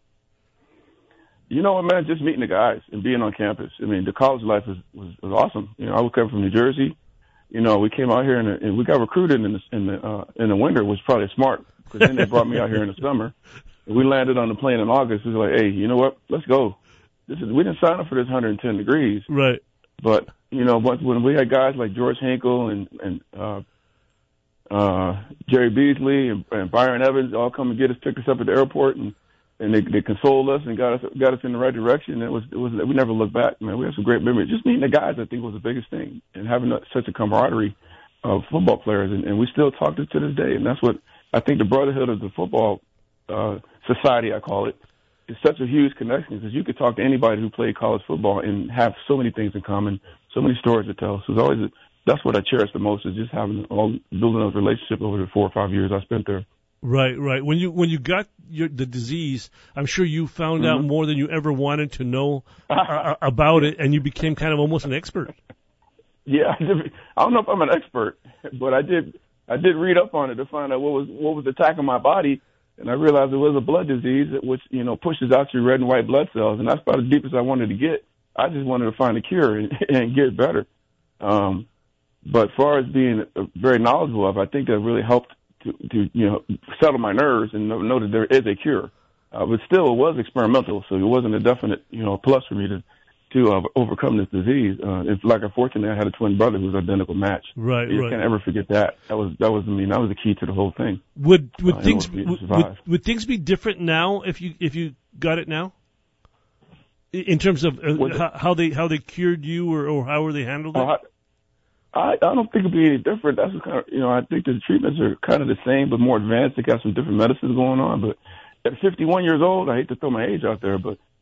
Speaker 19: Man, just meeting the guys and being on campus. I mean, the college life was awesome. I was coming from New Jersey. We came out here and we got recruited in the winter, which was probably smart because then they brought me out here in the summer. And we landed on the plane in August. It was like, hey, you know what? Let's go. We didn't sign up for this 110 degrees.
Speaker 1: Right.
Speaker 19: But, when we had guys like George Hinkle and Jerry Beasley and Byron Evans all come and pick us up at the airport and they consoled us and got us in the right direction. We never looked back, man. We had some great memories. Just meeting the guys, I think, was the biggest thing, and having such a camaraderie of football players. And we still talk to this day. And that's what I think the brotherhood of the football society, I call it, is such a huge connection because you could talk to anybody who played college football and have so many things in common, so many stories to tell. So that's what I cherish the most is just building those relationships over the 4 or 5 years I spent there.
Speaker 1: Right. When you got the disease, I'm sure you found out more than you ever wanted to know about it, and you became kind of almost an expert.
Speaker 19: Yeah, I don't know if I'm an expert, but I did read up on it to find out what was attacking my body. And I realized it was a blood disease, which, pushes out your red and white blood cells. And that's about as deep as I wanted to get. I just wanted to find a cure and get better. But as far as being very knowledgeable of, I think that really helped to settle my nerves and know that there is a cure. But still, it was experimental, so it wasn't a definite, plus for me to overcome this disease. It's like, unfortunately, I had a twin brother who was identical match.
Speaker 1: Right.
Speaker 19: You can't ever forget that. That was the key to the whole thing.
Speaker 1: Would things be different now if you got it now? In terms of how they cured you or how were they handled it?
Speaker 19: I don't think it'd be any different. That's kind of, I think the treatments are kind of the same but more advanced. They got some different medicines going on. But at 51 years old, I hate to throw my age out there, but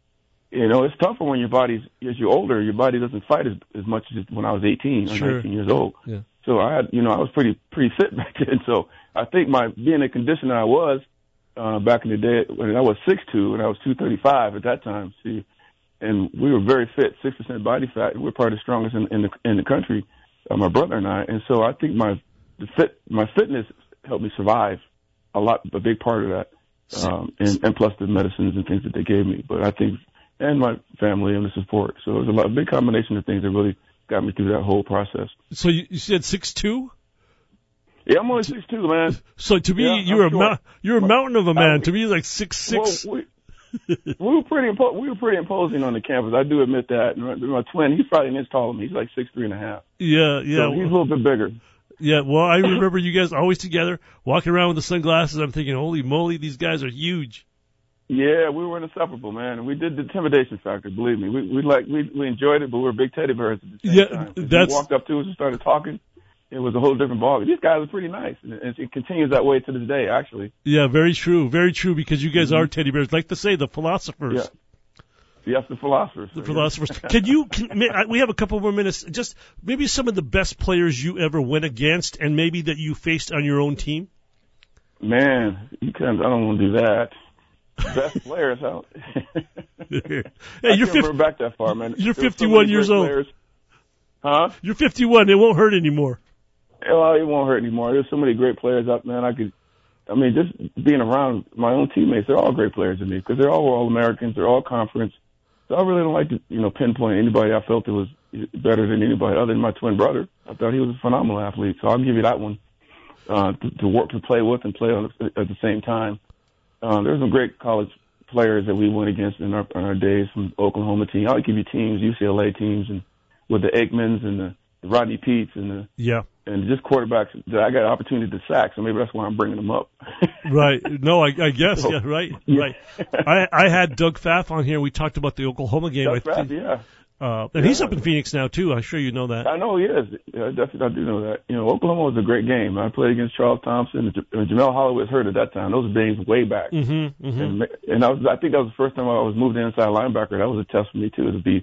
Speaker 19: it's tougher when your body's, as you're older, your body doesn't fight as much as when I was 18 or 19 years old.
Speaker 1: Yeah.
Speaker 19: So I was pretty fit back then. So I think being the conditioner I was, back in the day when I was 6'2", and I was 235 at that time, and we were very fit, 6% body fat. We're probably the strongest in the country, my brother and I. And so I think my fitness helped me survive a big part of that, and plus the medicines and things that they gave me. But I think, and my family and the support. So it was a big combination of things that really got me through that whole process.
Speaker 1: So you said 6'2"?
Speaker 19: Yeah, I'm only 6'2", man.
Speaker 1: So to me, you're a mountain of a man. To me, like 6'6".
Speaker 19: Well, we were pretty imposing on the campus. I do admit that. My twin, he's probably an inch taller than me. He's like 6'3.5".
Speaker 1: Yeah.
Speaker 19: So he's a little bit bigger.
Speaker 1: Yeah, well, I remember you guys always together, walking around with the sunglasses. I'm thinking, holy moly, these guys are huge.
Speaker 19: Yeah, we were inseparable, man. We did the intimidation factor, believe me. We enjoyed it, but we were big teddy bears at the same time. If you walked up to us and started talking, it was a whole different ballgame. These guys are pretty nice, and it continues that way to this day, actually.
Speaker 1: Yeah, very true, because you guys are teddy bears. Like to say, the philosophers.
Speaker 19: Yeah. Yes, the philosophers.
Speaker 1: The philosophers. We have a couple more minutes. Just maybe some of the best players you ever went against, and maybe that you faced on your own team.
Speaker 19: Man, I don't want to do that. Best players, huh?
Speaker 1: Hey,
Speaker 19: I can't remember back that far, man.
Speaker 1: You're 51 years old.
Speaker 19: Players. Huh?
Speaker 1: You're 51. It won't hurt anymore.
Speaker 19: Well, it won't hurt anymore. There's so many great players up, man. Just being around my own teammates, they're all great players to me because they're all Americans. They're all conference. So I really don't like to, pinpoint anybody I felt that was better than anybody other than my twin brother. I thought he was a phenomenal athlete, so I'll give you that one to play with and play at the same time. There's some great college players that we went against in our days from Oklahoma team. I'll give you teams, UCLA teams, and with the Aikmans and the Rodney Peets and just quarterbacks that I got an opportunity to sack, so maybe that's why I'm bringing them up.
Speaker 1: Right. No, I guess. So, yeah, right. Yeah. Right. I had Doug Pfaff on here. We talked about the Oklahoma game.
Speaker 19: Doug Pfaff, yeah.
Speaker 1: And he's up in Phoenix now, too. I'm sure you know that.
Speaker 19: I know he is. Yeah, definitely, I do know that. Oklahoma was a great game. I played against Charles Thompson, and Jamel Holloway was hurt at that time. Those were days way back.
Speaker 1: Mm-hmm, mm-hmm.
Speaker 19: And I think that was the first time I was moved to inside linebacker. That was a test for me, too, to be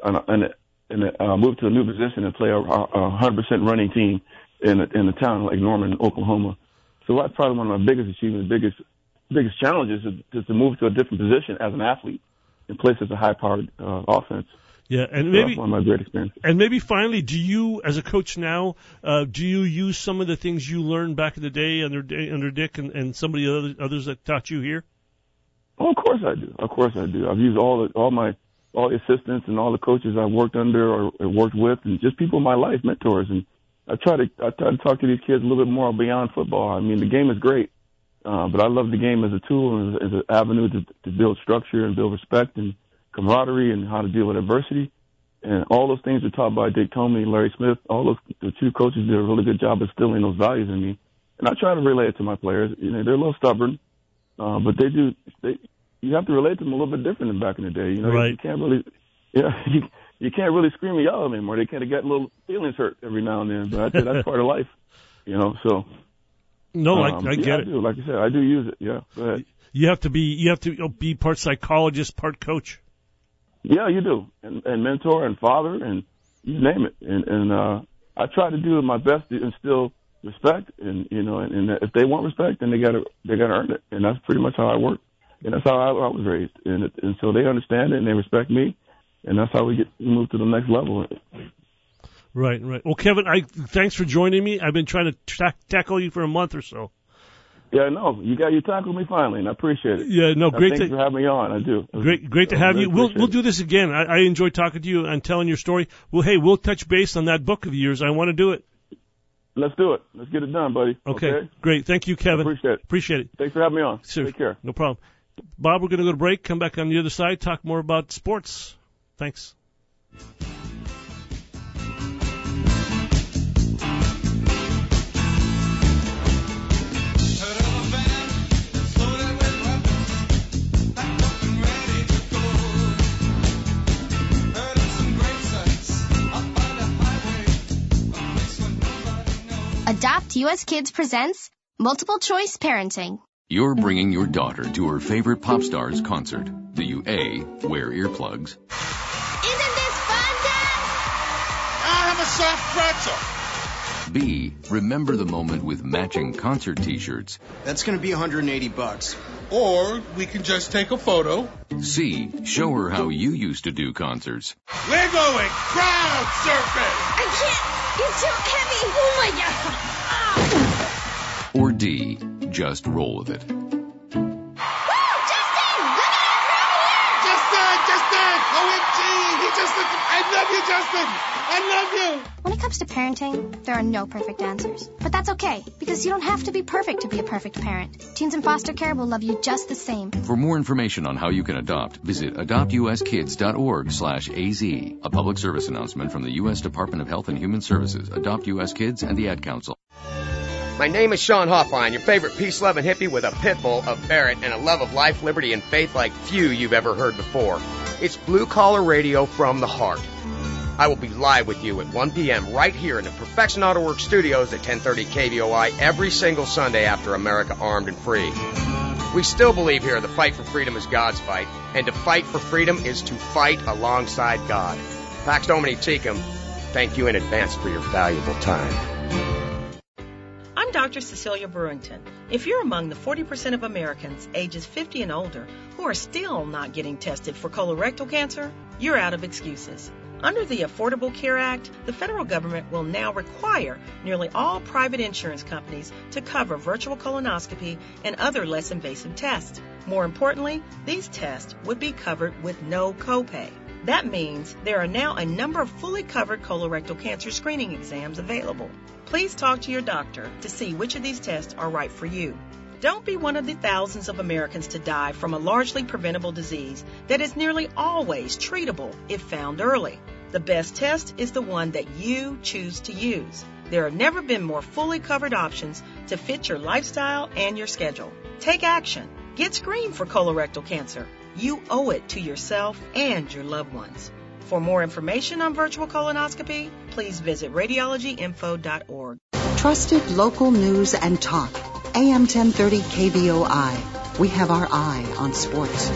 Speaker 19: move to a new position and play a 100% running team in a town like Norman, Oklahoma. So that's probably one of my biggest achievements, biggest challenges is to move to a different position as an athlete and play such a high-powered offense.
Speaker 1: Yeah, and
Speaker 19: so
Speaker 1: maybe
Speaker 19: that's one of my great experiences.
Speaker 1: And maybe finally, do you, as a coach now, do you use some of the things you learned back in the day under Dick and some of the others that taught you here?
Speaker 19: Oh, of course I do. I've used all the assistants and all the coaches I've worked under or worked with, and just people in my life, mentors. And I try to talk to these kids a little bit more beyond football. I mean, the game is great, but I love the game as a tool and as an avenue to build structure and build respect and camaraderie and how to deal with adversity. And all those things are taught by Dick Tomey, Larry Smith. The two coaches did a really good job instilling those values in me. And I try to relate it to my players. They're a little stubborn, but you have to relate to them a little bit different than back in the day.
Speaker 1: Right.
Speaker 19: You can't really, you can't really scream and yell at them anymore. They kind of get little feelings hurt every now and then, but I think that's part of life, so.
Speaker 1: No, I get it.
Speaker 19: I do. Like I said, I do use it. Yeah. Go ahead.
Speaker 1: You have to be part psychologist, part coach.
Speaker 19: Yeah, you do. And mentor and father and you name it. And I try to do my best to instill respect and if they want respect, then they gotta earn it. And that's pretty much how I work. And that's how I was raised. And so they understand it and they respect me. And that's how we move to the next level.
Speaker 1: Right. Well, Kevin, thanks for joining me. I've been trying to tackle you for a month or so.
Speaker 19: Yeah, no, you tackled me finally, and I appreciate it.
Speaker 1: Yeah, no, great.
Speaker 19: Thanks for having me on. I do.
Speaker 1: Great to have you. We'll do this again. I enjoy talking to you and telling your story. Well, hey, we'll touch base on that book of yours. I want to do it.
Speaker 19: Let's do it. Let's get it done, buddy.
Speaker 1: Okay. Great. Thank you, Kevin.
Speaker 19: Appreciate it. Thanks for having me on.
Speaker 1: Sure.
Speaker 19: Take care.
Speaker 1: No problem. Bob, we're going to go to break. Come back on the other side. Talk more about sports. Thanks.
Speaker 18: Adopt US Kids presents Multiple Choice Parenting.
Speaker 20: You're bringing your daughter to her favorite pop star's concert. Do you A, wear earplugs?
Speaker 18: Isn't this fun, Dad?
Speaker 21: I'll have a soft pretzel.
Speaker 20: B, remember the moment with matching concert t-shirts?
Speaker 22: That's going to be $180.
Speaker 21: Or we can just take a photo.
Speaker 20: C, show her how you used to do concerts.
Speaker 21: We're going crowd surfing.
Speaker 18: I can't. It's too heavy. Oh, my God.
Speaker 20: Or D, just roll with it.
Speaker 21: I love you, Justin! I love you!
Speaker 18: When it comes to parenting, there are no perfect answers. But that's okay, because you don't have to be perfect to be a perfect parent. Teens in foster care will love you just the same.
Speaker 20: For more information on how you can adopt, visit adoptuskids.org/AZ. A public service announcement from the U.S. Department of Health and Human Services, Adopt U.S. Kids, and the Ad Council.
Speaker 23: My name is Sean Hoffline, your favorite peace-loving hippie with a pit bull, a ferret, and a love of life, liberty, and faith like few you've ever heard before. It's Blue Collar Radio from the heart. I will be live with you at 1 p.m. right here in the Perfection Auto Works studios at 1030 KVOI every single Sunday after America Armed and Free. We still believe here the fight for freedom is God's fight, and to fight for freedom is to fight alongside God. Pax Domini Tecum, thank you in advance for your valuable time.
Speaker 24: I'm Dr. Cecilia Brewington. If you're among the 40% of Americans ages 50 and older who are still not getting tested for colorectal cancer, you're out of excuses. Under the Affordable Care Act, the federal government will now require nearly all private insurance companies to cover virtual colonoscopy and other less invasive tests. More importantly, these tests would be covered with no copay. That means there are now a number of fully covered colorectal cancer screening exams available. Please talk to your doctor to see which of these tests are right for you. Don't be one of the thousands of Americans to die from a largely preventable disease that is nearly always treatable if found early. The best test is the one that you choose to use. There have never been more fully covered options to fit your lifestyle and your schedule. Take action. Get screened for colorectal cancer. You owe it to yourself and your loved ones. For more information on virtual colonoscopy, please visit radiologyinfo.org.
Speaker 6: Trusted local news and talk. AM 1030 KVOI. We have our eye on sports.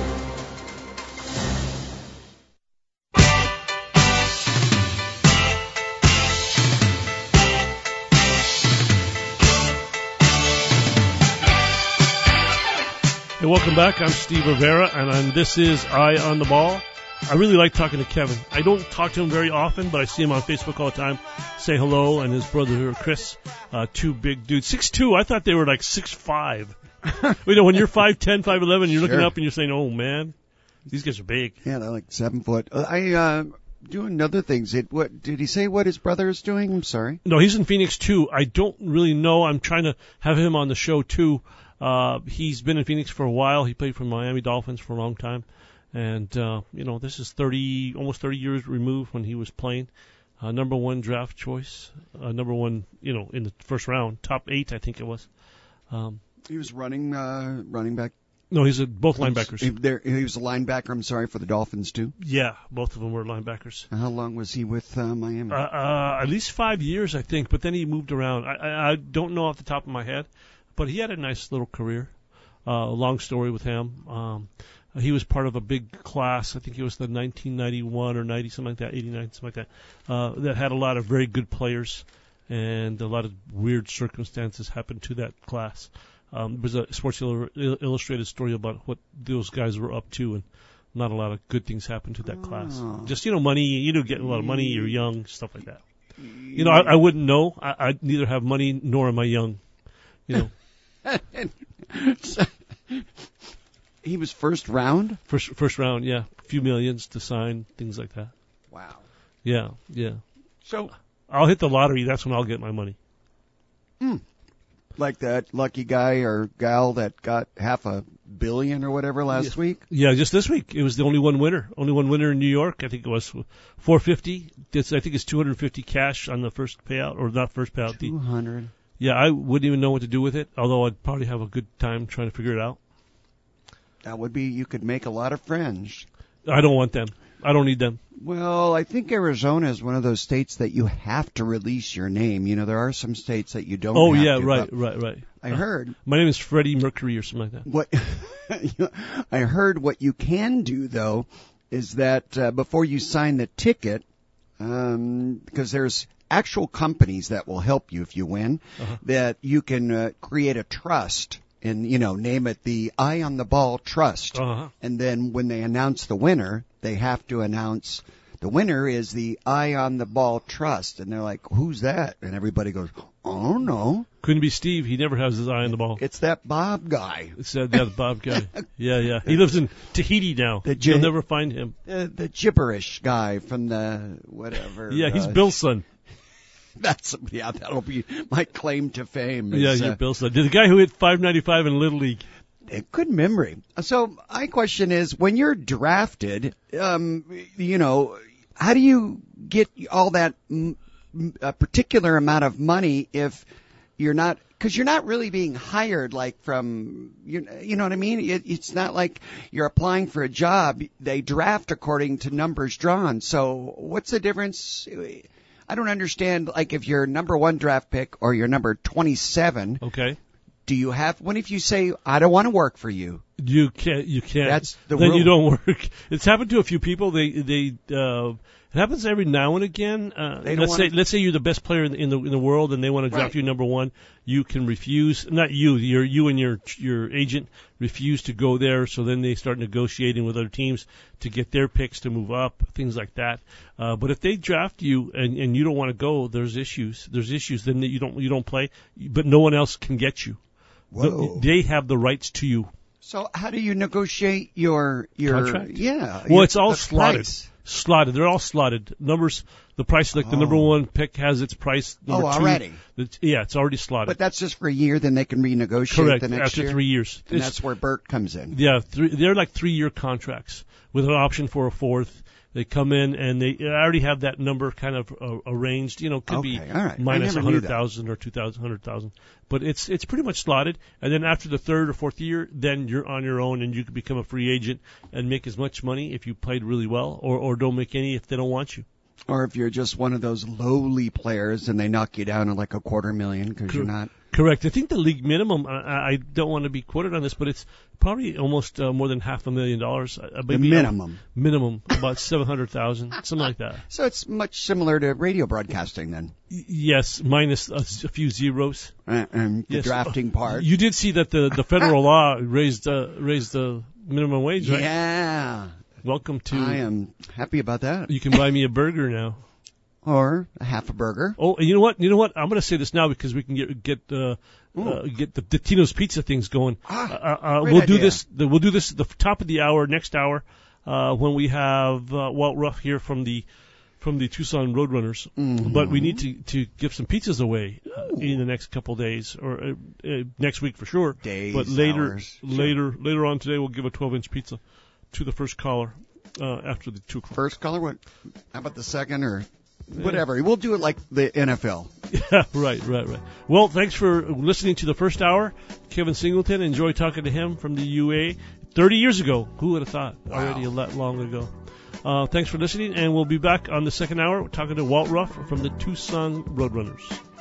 Speaker 1: Hey, welcome back. I'm Steve Rivera, and this is Eye on the Ball. I really like talking to Kevin. I don't talk to him very often, but I see him on Facebook all the time. Say hello, and his brother Chris, two big dudes, 6'2". I thought they were like 6'5". You know, when you're 5'10", 5'11", you're looking up and you're saying, "Oh man, these guys are big."
Speaker 2: Yeah, they're like 7 foot. Doing other things. What did he say? What his brother is doing? I'm sorry.
Speaker 1: No, he's in Phoenix too. I don't really know. I'm trying to have him on the show too. He's been in Phoenix for a while. He played for Miami Dolphins for a long time. And, this is almost 30 years removed when he was playing. Number one draft choice. Number one, in the first round. Top 8, I think it was.
Speaker 2: He was running back.
Speaker 1: No, he's both linebackers.
Speaker 2: He was a linebacker, I'm sorry, for the Dolphins too?
Speaker 1: Yeah, both of them were linebackers.
Speaker 2: How long was he with Miami?
Speaker 1: At least 5 years, I think, but then he moved around. I don't know off the top of my head, but he had a nice little career. Long story with him. He was part of a big class. I think it was the 1991 or 90, something like that, 89, something like that, that had a lot of very good players, and a lot of weird circumstances happened to that class. There was a Sports Illustrated story about what those guys were up to, and not a lot of good things happened to that class. Just, money, you don't get a lot of money, you're young, stuff like that. I wouldn't know. I neither have money nor am I young,
Speaker 2: He was first round?
Speaker 1: First round, yeah. A few millions to sign, things like that.
Speaker 2: Wow.
Speaker 1: Yeah.
Speaker 2: So
Speaker 1: I'll hit the lottery. That's when I'll get my money.
Speaker 2: Like that lucky guy or gal that got $500 million or whatever last week?
Speaker 1: Yeah, just this week. It was the only one winner. Only one winner in New York. I think it was $450. I think it's $250 cash on the first payout, or not first payout.
Speaker 2: $200.
Speaker 1: Yeah, I wouldn't even know what to do with it, although I'd probably have a good time trying to figure it out.
Speaker 2: That would be, you could make a lot of friends.
Speaker 1: I don't want them. I don't need them.
Speaker 2: Well, I think Arizona is one of those states that you have to release your name. You know, there are some states that you don't.
Speaker 1: Oh,
Speaker 2: have
Speaker 1: yeah,
Speaker 2: to,
Speaker 1: right.
Speaker 2: I heard.
Speaker 1: My name is Freddie Mercury or something like that.
Speaker 2: What I heard what you can do, though, is that before you sign the ticket, because there's actual companies that will help you if you win, that you can create a trust and, you know, name it the Eye on the Ball Trust. And then when they announce the winner, they have to announce the winner is the Eye on the Ball Trust. And they're like, who's that? And everybody goes, oh, no.
Speaker 1: Couldn't be Steve. He never has his eye on the ball.
Speaker 2: It's that Bob guy.
Speaker 1: It's that Bob guy. Yeah. He lives in Tahiti now. You'll never find him.
Speaker 2: The gibberish guy from the whatever.
Speaker 1: Yeah, he's Bill's son.
Speaker 2: That'll be my claim to fame.
Speaker 1: You're Bill's son. The guy who hit .595 in Little League.
Speaker 2: Good memory. So my question is, when you're drafted, you know, how do you get all that a particular amount of money if you're not, because you're not really being hired like from, you know what I mean? It's not like you're applying for a job. They draft according to numbers drawn. So what's the difference? I don't understand, like, if you're number 1 draft pick or you're number 27.
Speaker 1: Okay.
Speaker 2: Do you have, what if you say, I don't want to work for you?
Speaker 1: You can't.
Speaker 2: That's the
Speaker 1: then
Speaker 2: rule.
Speaker 1: You don't work. It's happened to a few people. It happens every now and again. Let's say you're the best player in the world, and they want to draft you number 1. You can refuse. Not you. You and your agent refuse to go there. So then they start negotiating with other teams to get their picks to move up, things like that. But if they draft you and you don't want to go, there's issues. Then you don't play, but no one else can get you.
Speaker 2: Whoa.
Speaker 1: They have the rights to you.
Speaker 2: So how do you negotiate your
Speaker 1: contract?
Speaker 2: Yeah.
Speaker 1: Well, it's all slotted.
Speaker 2: Price.
Speaker 1: Slotted. They're all slotted. Numbers. The price, like the number 1 pick has its price. Number 2,
Speaker 2: already.
Speaker 1: It's already slotted.
Speaker 2: But that's just for a year. Then they can renegotiate
Speaker 1: Correct.
Speaker 2: the next
Speaker 1: After
Speaker 2: year.
Speaker 1: 3 years.
Speaker 2: And that's where Bert comes in.
Speaker 1: Yeah, they're like 3-year contracts with an option for a 4th. They come in and they already have that number kind of arranged. You know, could be minus 100,000 or 100,000. But it's pretty much slotted. And then after the 3rd or 4th year, then you're on your own and you can become a free agent and make as much money if you played really well, or don't make any if they don't want you.
Speaker 2: Or if you're just one of those lowly players and they knock you down to like $250,000 because you're not.
Speaker 1: Correct. I think the league minimum, I don't want to be quoted on this, but it's probably almost more than $500,000.
Speaker 2: The minimum.
Speaker 1: Minimum, about 700,000, something like that.
Speaker 2: So it's much similar to radio broadcasting then.
Speaker 1: Yes, minus a few zeros.
Speaker 2: And the drafting part.
Speaker 1: You did see that the federal law raised the minimum wage, right?
Speaker 2: Yeah.
Speaker 1: Welcome to.
Speaker 2: I am happy about that.
Speaker 1: You can buy me a burger now.
Speaker 2: Or a half a burger.
Speaker 1: Oh, and you know what? I'm going to say this now because we can get the Tino's Pizza things going. We'll do this. We'll do this at the top of the hour, next hour, when we have Walt Ruff here from the Tucson Roadrunners.
Speaker 2: Mm-hmm.
Speaker 1: But we need to give some pizzas away in the next couple of days, or next week for sure. But later on today, we'll give a 12-inch pizza to the first caller after the 2 o'clock.
Speaker 2: First caller? What? How about the second or? Whatever. We'll do it like the NFL.
Speaker 1: Yeah, right. Well, thanks for listening to the first hour. Kevin Singleton, enjoy talking to him from the UA 30 years ago. Who would have thought? Wow. Already a lot long ago. Thanks for listening, and we'll be back on the second hour talking to Walt Ruff from the Tucson Roadrunners.